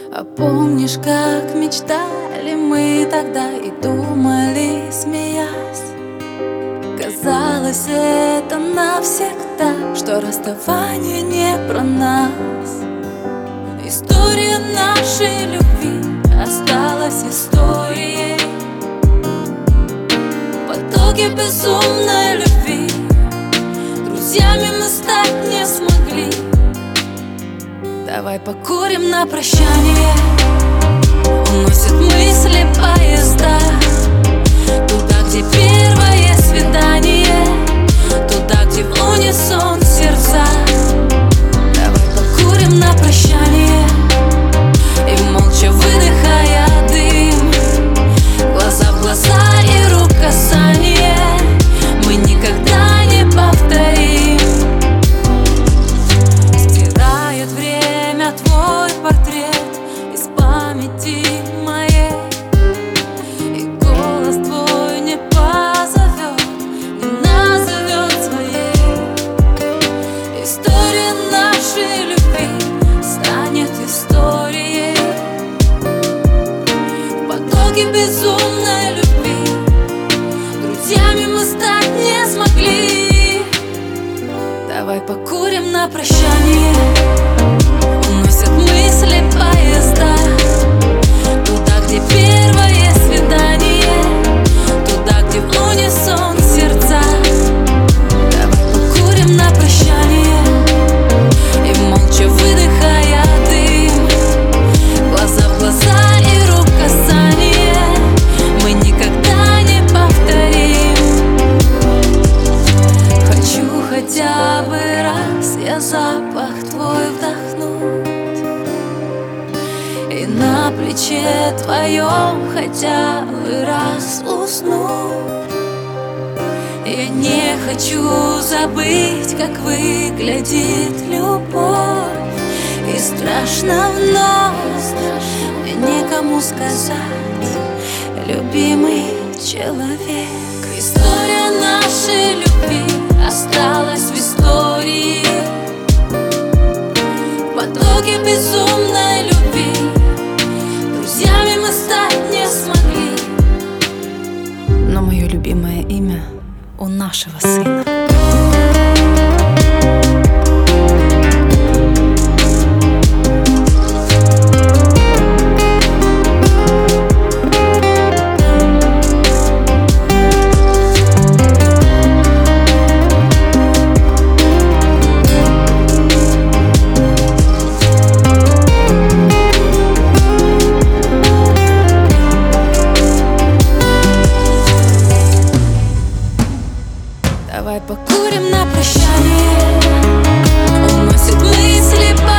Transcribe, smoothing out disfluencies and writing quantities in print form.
А помнишь, как мечтали мы тогда и думали, смеясь? Казалось, это навсегда, что расставание не про нас. История нашей любви осталась историей. В потоке безумной любви друзьями мы стать не смогли. Давай покурим на прощание. Уносят мысли поезда туда, где первое свидание, туда, где в унисон сердца. Давай покурим на прощание и молча выдыхая дым, глаза в глаза и рук касание мы никогда не повторим. Стирает время твой портрет из памяти моей, и голос твой не позовет, не назовет своей. История нашей любви станет историей. В потоке безумной любви друзьями мы стать не смогли. Давай покурим на прощание. Уносят мысли поезда туда, где первое свидание, туда, где в унисон сердца. Давай покурим на прощание и молча выдыхая дым, глаза в глаза и рук касание мы никогда не повторим. Хочу хотя бы раз я запах твой вдохнуть и на плече твоем хотя бы раз уснуть. Я не хочу забыть, как выглядит любовь, и страшно вновь мне некому сказать, любимый человек. История нашей любви осталась в истории. В потоке безумной любви друзьями мы стать не смогли. Но мое любимое имя у нашего сына. Давай покурим на прощание. Уносят мысли по